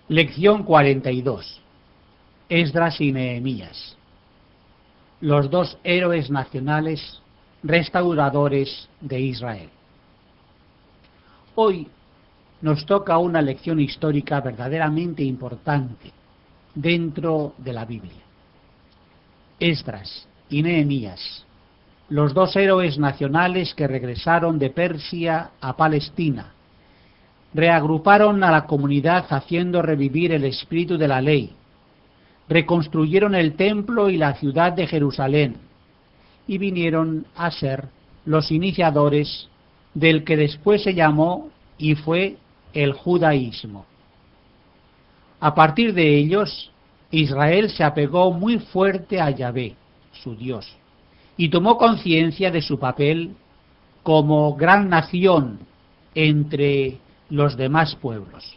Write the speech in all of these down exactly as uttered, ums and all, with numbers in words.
Lección cuarenta y dos. Esdras y Nehemías. Los dos héroes nacionales restauradores de Israel. Hoy nos toca una lección histórica verdaderamente importante dentro de la Biblia. Esdras y Nehemías, los dos héroes nacionales que regresaron de Persia a Palestina, reagruparon a la comunidad haciendo revivir el espíritu de la ley, reconstruyeron el templo y la ciudad de Jerusalén y vinieron a ser los iniciadores del que después se llamó y fue el judaísmo. A partir de ellos, Israel se apegó muy fuerte a Yahvé, su Dios, y tomó conciencia de su papel como gran nación entre los demás pueblos.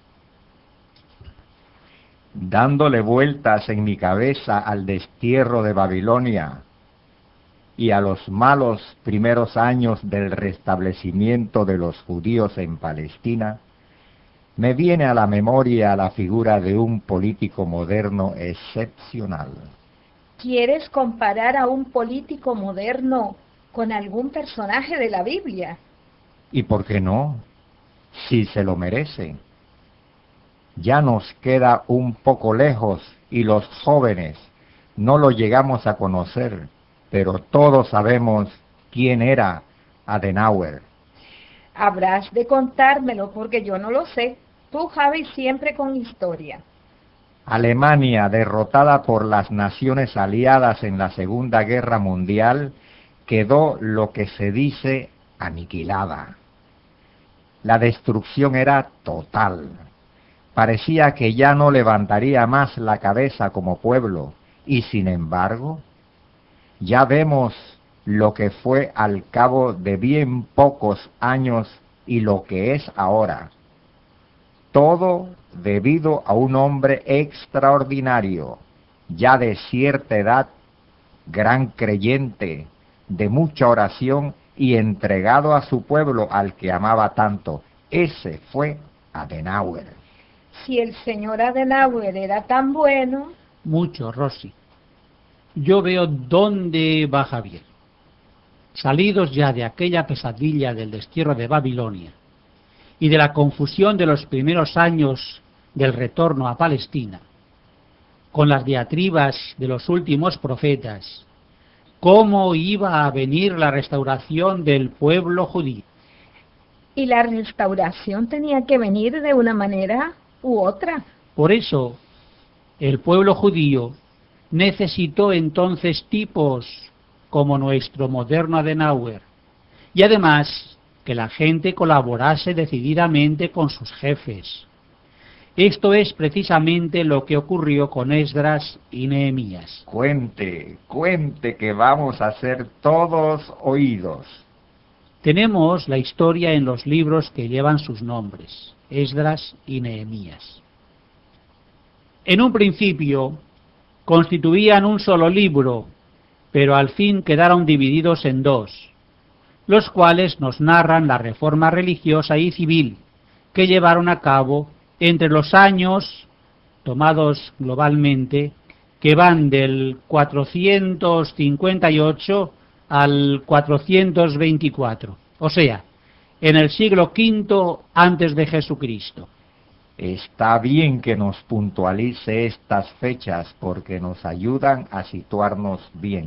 Dándole vueltas en mi cabeza al destierro de Babilonia y a los malos primeros años del restablecimiento de los judíos en Palestina, me viene a la memoria la figura de un político moderno excepcional. ¿Quieres comparar a un político moderno con algún personaje de la Biblia? ¿Y por qué no? Si se lo merece. Ya nos queda un poco lejos y los jóvenes no lo llegamos a conocer, pero todos sabemos quién era Adenauer. Habrás de contármelo porque yo no lo sé. Tú, Javi, siempre con historia. Alemania, derrotada por las naciones aliadas en la Segunda Guerra Mundial, quedó lo que se dice aniquilada. La destrucción era total. Parecía que ya no levantaría más la cabeza como pueblo, y sin embargo, ya vemos lo que fue al cabo de bien pocos años y lo que es ahora. Todo debido a un hombre extraordinario, ya de cierta edad, gran creyente, de mucha oración y entregado a su pueblo al que amaba tanto. Ese fue Adenauer. Si el señor Adenauer era tan bueno... Mucho, Rosy. Yo veo dónde va Javier. Salidos ya de aquella pesadilla del destierro de Babilonia y de la confusión de los primeros años del retorno a Palestina, con las diatribas de los últimos profetas, ¿cómo iba a venir la restauración del pueblo judío? Y la restauración tenía que venir de una manera u otra. Por eso, el pueblo judío necesitó entonces tipos como nuestro moderno Adenauer, y además que la gente colaborase decididamente con sus jefes. Esto es precisamente lo que ocurrió con Esdras y Nehemías. Cuente, cuente que vamos a ser todos oídos. Tenemos la historia en los libros que llevan sus nombres, Esdras y Nehemías. En un principio constituían un solo libro, pero al fin quedaron divididos en dos, los cuales nos narran la reforma religiosa y civil que llevaron a cabo entre los años, tomados globalmente, que van del cuatrocientos cincuenta y ocho al cuatrocientos veinticuatro, o sea, en el siglo quinto antes de Jesucristo. Está bien que nos puntualice estas fechas porque nos ayudan a situarnos bien.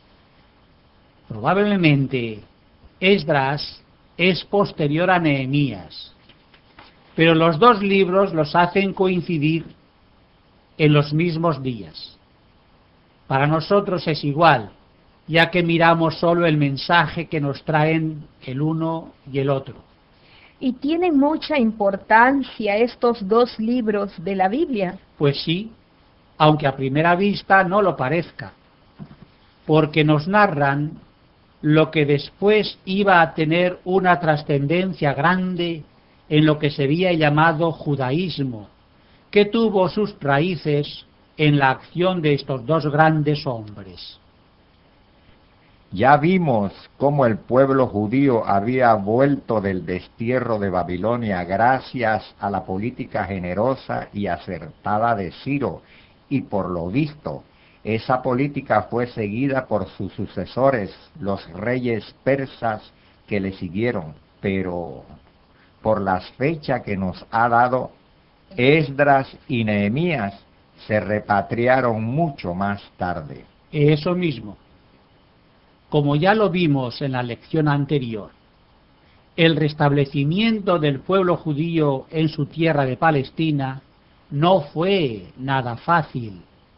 Probablemente Esdras es posterior a Nehemías, pero los dos libros los hacen coincidir en los mismos días. Para nosotros es igual, ya que miramos solo el mensaje que nos traen el uno y el otro. ¿Y tienen mucha importancia estos dos libros de la Biblia? Pues sí, aunque a primera vista no lo parezca, porque nos narran lo que después iba a tener una trascendencia grande en lo que sería llamado judaísmo, que tuvo sus raíces en la acción de estos dos grandes hombres. Ya vimos cómo el pueblo judío había vuelto del destierro de Babilonia gracias a la política generosa y acertada de Ciro, y por lo visto, esa política fue seguida por sus sucesores, los reyes persas que le siguieron, pero por las fechas que nos ha dado, Esdras y Nehemías se repatriaron mucho más tarde. Eso mismo. Como ya lo vimos en la lección anterior, el restablecimiento del pueblo judío en su tierra de Palestina no fue nada fácil.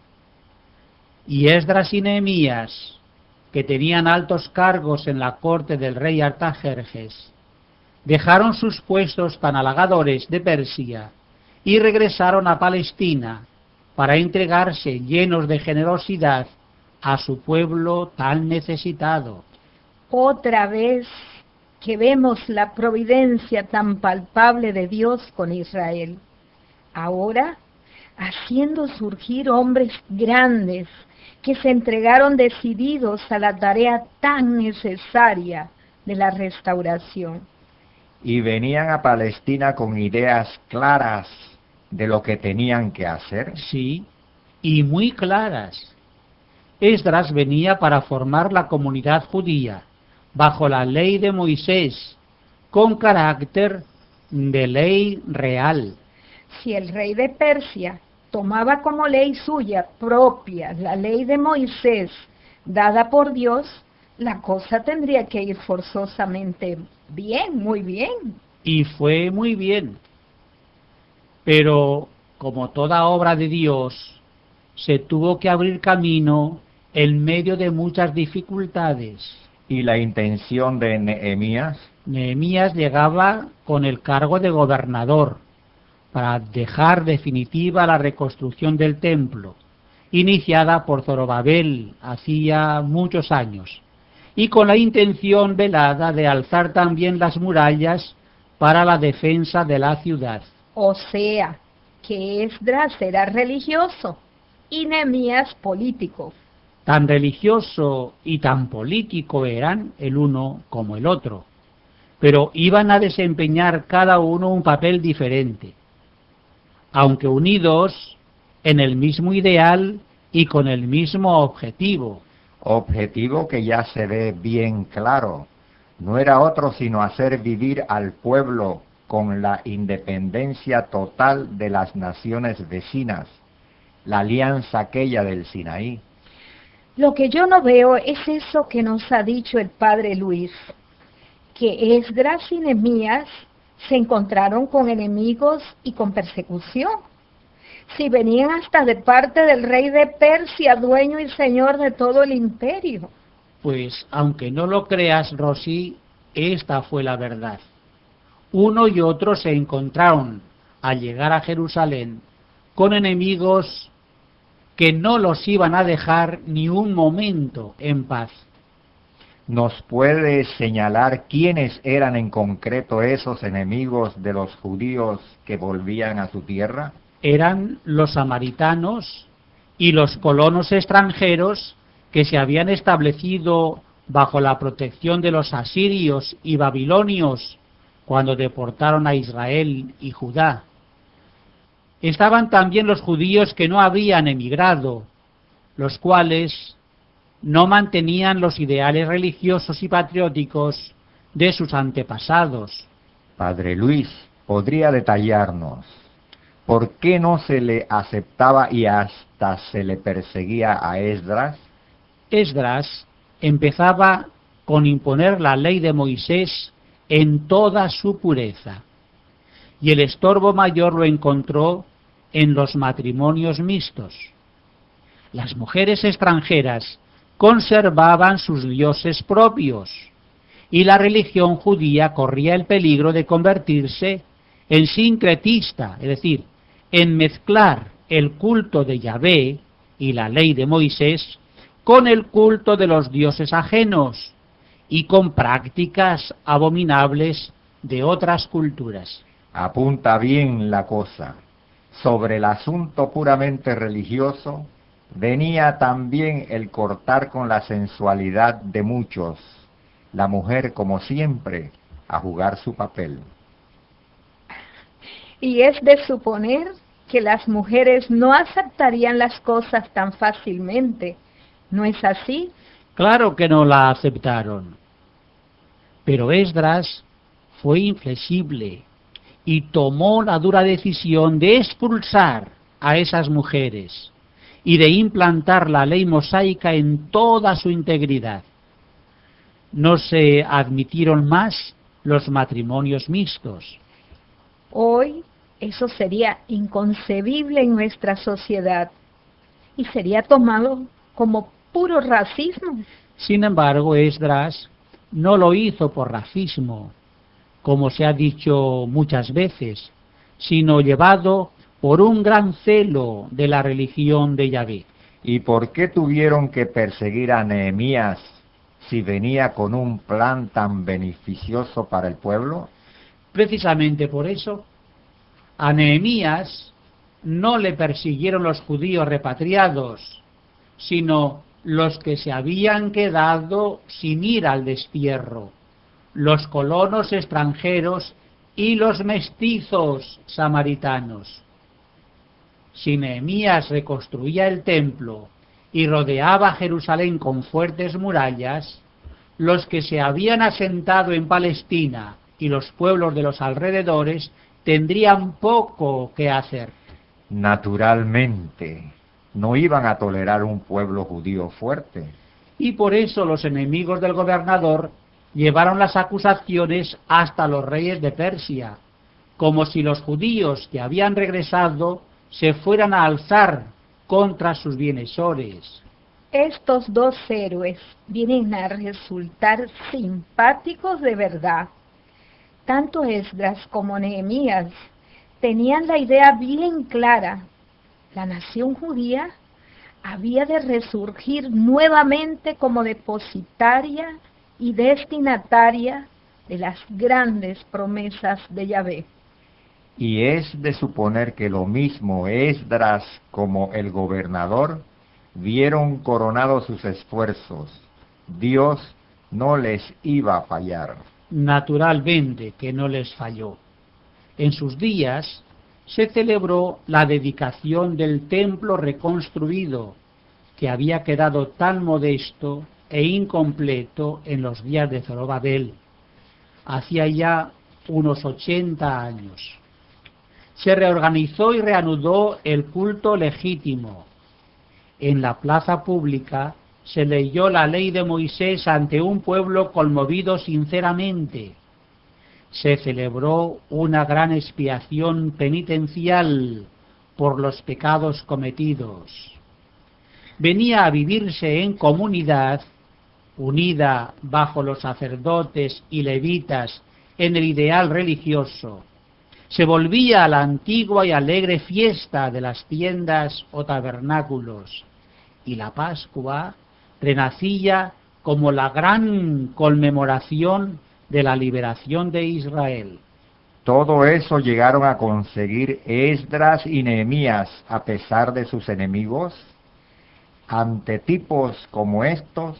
Y Esdras y Nehemías, que tenían altos cargos en la corte del rey Artajerjes, dejaron sus puestos tan halagadores de Persia y regresaron a Palestina para entregarse llenos de generosidad a su pueblo tan necesitado. Otra vez que vemos la providencia tan palpable de Dios con Israel. Ahora, haciendo surgir hombres grandes que se entregaron decididos a la tarea tan necesaria de la restauración. Y venían a Palestina con ideas claras de lo que tenían que hacer. Sí, y muy claras. Esdras venía para formar la comunidad judía bajo la ley de Moisés, con carácter de ley real. Si el rey de Persia tomaba como ley suya propia la ley de Moisés dada por Dios, la cosa tendría que ir forzosamente bien, muy bien. Y fue muy bien. Pero, como toda obra de Dios, se tuvo que abrir camino en medio de muchas dificultades. ¿Y la intención de Nehemías? Nehemías llegaba con el cargo de gobernador para dejar definitiva la reconstrucción del templo, iniciada por Zorobabel hacía muchos años, y con la intención velada de alzar también las murallas para la defensa de la ciudad. O sea, que Esdras era religioso y Nehemías político. Tan religioso y tan político eran el uno como el otro, pero iban a desempeñar cada uno un papel diferente, aunque unidos en el mismo ideal y con el mismo objetivo. Objetivo que ya se ve bien claro. No era otro sino hacer vivir al pueblo con la independencia total de las naciones vecinas, la alianza aquella del Sinaí. Lo que yo no veo es eso que nos ha dicho el padre Luis, que Esdras y Nehemías se encontraron con enemigos y con persecución. Si venían hasta de parte del rey de Persia, dueño y señor de todo el imperio. Pues, aunque no lo creas, Rosy, esta fue la verdad. Uno y otro se encontraron, al llegar a Jerusalén, con enemigos que no los iban a dejar ni un momento en paz. ¿Nos puede señalar quiénes eran en concreto esos enemigos de los judíos que volvían a su tierra? Eran los samaritanos y los colonos extranjeros que se habían establecido bajo la protección de los asirios y babilonios cuando deportaron a Israel y Judá. Estaban también los judíos que no habían emigrado, los cuales no mantenían los ideales religiosos y patrióticos de sus antepasados. Padre Luis, ¿podría detallarnos por qué no se le aceptaba y hasta se le perseguía a Esdras? Esdras empezaba con imponer la ley de Moisés en toda su pureza, y el estorbo mayor lo encontró en los matrimonios mixtos. Las mujeres extranjeras conservaban sus dioses propios, y la religión judía corría el peligro de convertirse en sincretista, es decir, en mezclar el culto de Yahvé y la ley de Moisés con el culto de los dioses ajenos y con prácticas abominables de otras culturas. Apunta bien la cosa. Sobre el asunto puramente religioso, venía también el cortar con la sensualidad de muchos, la mujer, como siempre, a jugar su papel. Y es de suponer que las mujeres no aceptarían las cosas tan fácilmente, ¿no es así? Claro que no la aceptaron. Pero Esdras fue inflexible y tomó la dura decisión de expulsar a esas mujeres y de implantar la ley mosaica en toda su integridad. No se admitieron más los matrimonios mixtos. Hoy eso sería inconcebible en nuestra sociedad y sería tomado como puro racismo. Sin embargo, Esdras no lo hizo por racismo, como se ha dicho muchas veces, sino llevado por un gran celo de la religión de Yahvé. ¿Y por qué tuvieron que perseguir a Nehemías si venía con un plan tan beneficioso para el pueblo? Precisamente por eso, a Nehemías no le persiguieron los judíos repatriados, sino los que se habían quedado sin ir al destierro, los colonos extranjeros y los mestizos samaritanos. Si Nehemías reconstruía el templo y rodeaba Jerusalén con fuertes murallas, los que se habían asentado en Palestina y los pueblos de los alrededores tendrían poco que hacer. Naturalmente, no iban a tolerar un pueblo judío fuerte. Y por eso los enemigos del gobernador llevaron las acusaciones hasta los reyes de Persia, como si los judíos que habían regresado se fueran a alzar contra sus bienhechores. Estos dos héroes vienen a resultar simpáticos de verdad. Tanto Esdras como Nehemías tenían la idea bien clara. La nación judía había de resurgir nuevamente como depositaria y destinataria de las grandes promesas de Yahvé. Y es de suponer que lo mismo Esdras como el gobernador vieron coronados sus esfuerzos. Dios no les iba a fallar. Naturalmente que no les falló. En sus días se celebró la dedicación del templo reconstruido, que había quedado tan modesto e incompleto en los días de Zorobabel, hacía ya unos ochenta años. Se reorganizó y reanudó el culto legítimo. En la plaza pública se leyó la ley de Moisés ante un pueblo conmovido sinceramente. Se celebró una gran expiación penitencial por los pecados cometidos. Venía a vivirse en comunidad, unida bajo los sacerdotes y levitas en el ideal religioso. Se volvía a la antigua y alegre fiesta de las tiendas o tabernáculos, y la Pascua renacía como la gran conmemoración de la liberación de Israel. Todo eso llegaron a conseguir Esdras y Nehemías a pesar de sus enemigos. Ante tipos como estos,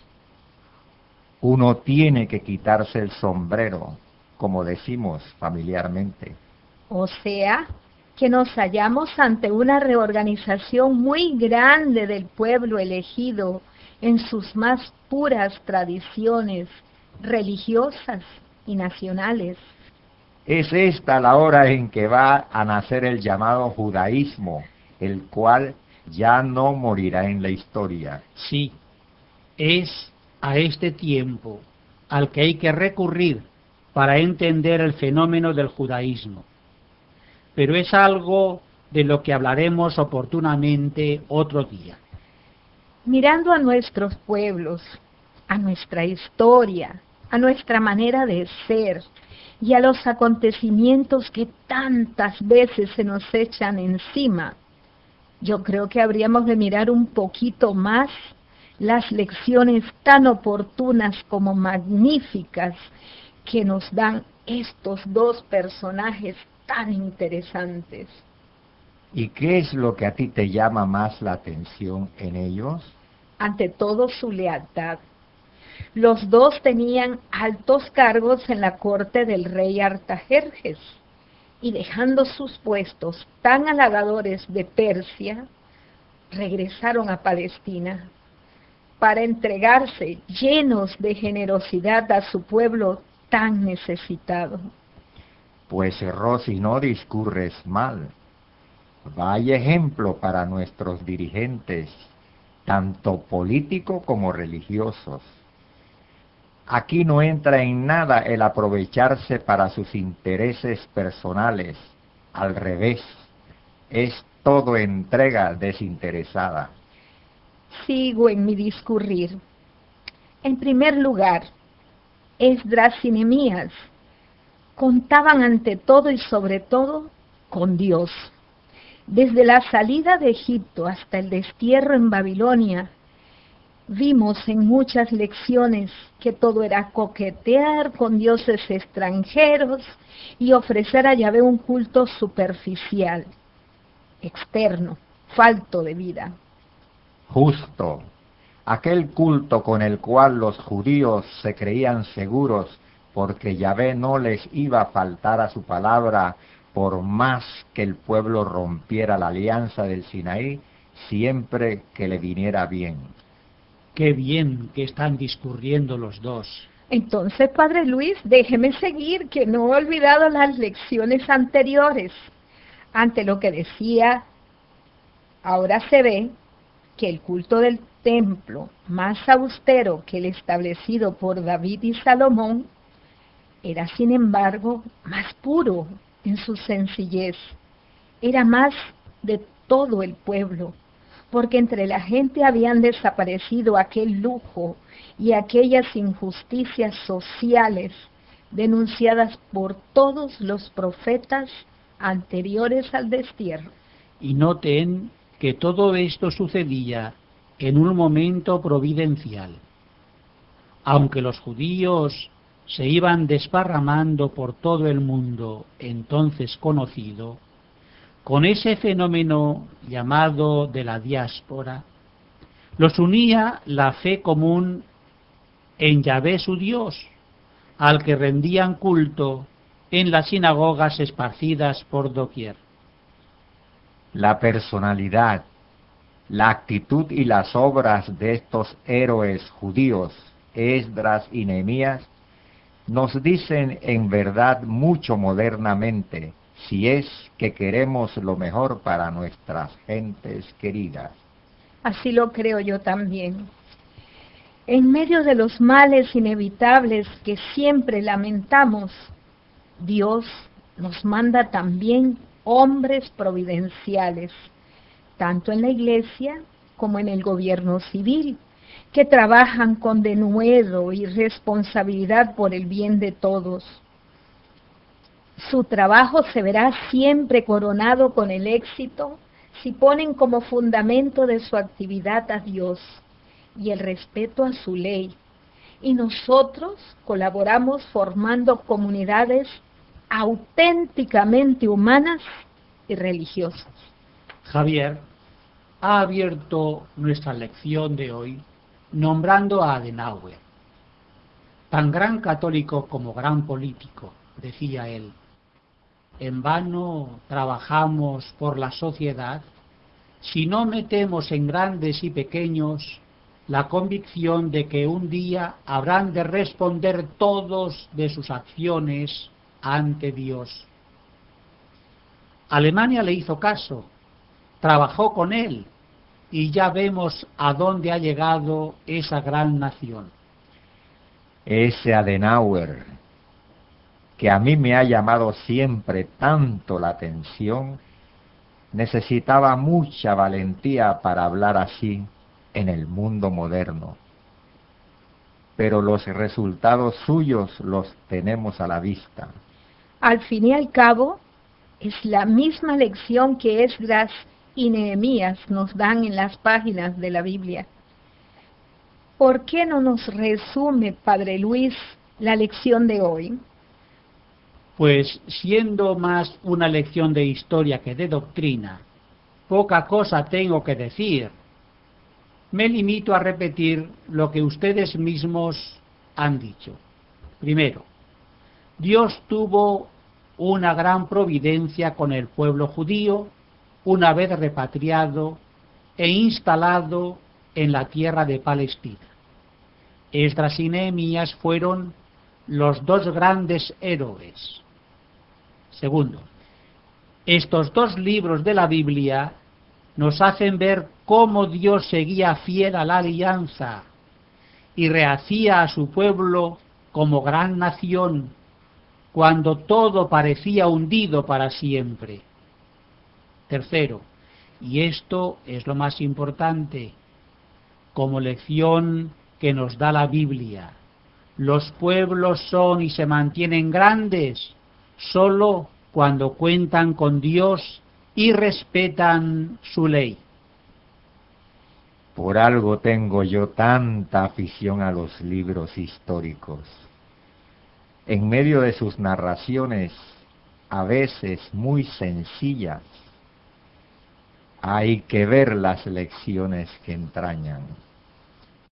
uno tiene que quitarse el sombrero, como decimos familiarmente. O sea, que nos hallamos ante una reorganización muy grande del pueblo elegido en sus más puras tradiciones religiosas y nacionales. Es esta la hora en que va a nacer el llamado judaísmo, el cual ya no morirá en la historia. Sí, es a este tiempo al que hay que recurrir para entender el fenómeno del judaísmo. Pero es algo de lo que hablaremos oportunamente otro día. Mirando a nuestros pueblos, a nuestra historia, a nuestra manera de ser y a los acontecimientos que tantas veces se nos echan encima, yo creo que habríamos de mirar un poquito más las lecciones tan oportunas como magníficas que nos dan estos dos personajes tan interesantes. ¿Y qué es lo que a ti te llama más la atención en ellos? Ante todo, su lealtad. Los dos tenían altos cargos en la corte del rey Artajerjes, y dejando sus puestos tan halagadores de Persia, regresaron a Palestina para entregarse llenos de generosidad a su pueblo tan necesitado. Pues, Rosy, no discurres mal. Vaya ejemplo para nuestros dirigentes, tanto políticos como religiosos. Aquí no entra en nada el aprovecharse para sus intereses personales. Al revés, es todo entrega desinteresada. Sigo en mi discurrir. En primer lugar, Esdras y Nehemías contaban ante todo y sobre todo con Dios. Desde la salida de Egipto hasta el destierro en Babilonia, vimos en muchas lecciones que todo era coquetear con dioses extranjeros y ofrecer a Yahvé un culto superficial, externo, falto de vida. Justo, aquel culto con el cual los judíos se creían seguros porque Yahvé no les iba a faltar a su palabra por más que el pueblo rompiera la alianza del Sinaí, siempre que le viniera bien. Qué bien que están discurriendo los dos. Entonces, Padre Luis, déjeme seguir, que no he olvidado las lecciones anteriores. Ante lo que decía, ahora se ve que el culto del templo, más austero que el establecido por David y Salomón, era sin embargo más puro en su sencillez. Era más de todo el pueblo, porque entre la gente habían desaparecido aquel lujo y aquellas injusticias sociales denunciadas por todos los profetas anteriores al destierro. Y noten que todo esto sucedía en un momento providencial. Aunque los judíos se iban desparramando por todo el mundo entonces conocido, con ese fenómeno llamado de la diáspora, los unía la fe común en Yahvé su Dios, al que rendían culto en las sinagogas esparcidas por doquier. La personalidad, la actitud y las obras de estos héroes judíos, Esdras y Nehemías, nos dicen en verdad mucho modernamente, si es que queremos lo mejor para nuestras gentes queridas. Así lo creo yo también. En medio de los males inevitables que siempre lamentamos, Dios nos manda también hombres providenciales, tanto en la iglesia como en el gobierno civil, que trabajan con denuedo y responsabilidad por el bien de todos. Su trabajo se verá siempre coronado con el éxito si ponen como fundamento de su actividad a Dios y el respeto a su ley. Y nosotros colaboramos formando comunidades auténticamente humanas y religiosas. Javier ha abierto nuestra lección de hoy nombrando a Adenauer, tan gran católico como gran político, decía él. En vano trabajamos por la sociedad si no metemos en grandes y pequeños la convicción de que un día habrán de responder todos de sus acciones ante Dios. Alemania le hizo caso, trabajó con él, y ya vemos a dónde ha llegado esa gran nación. Ese Adenauer, que a mí me ha llamado siempre tanto la atención, necesitaba mucha valentía para hablar así en el mundo moderno. Pero los resultados suyos los tenemos a la vista. Al fin y al cabo, es la misma lección que Esdras y Nehemías nos dan en las páginas de la Biblia. ¿Por qué no nos resume, Padre Luis, la lección de hoy? Pues siendo más una lección de historia que de doctrina, poca cosa tengo que decir. Me limito a repetir lo que ustedes mismos han dicho. Primero, Dios tuvo una gran providencia con el pueblo judío una vez repatriado e instalado en la tierra de Palestina. Esdras y Nehemías fueron los dos grandes héroes. Segundo, estos dos libros de la Biblia nos hacen ver cómo Dios seguía fiel a la alianza y rehacía a su pueblo como gran nación cuando todo parecía hundido para siempre. Tercero, y esto es lo más importante, como lección que nos da la Biblia, los pueblos son y se mantienen grandes solo cuando cuentan con Dios y respetan su ley. Por algo tengo yo tanta afición a los libros históricos. En medio de sus narraciones, a veces muy sencillas, hay que ver las lecciones que entrañan.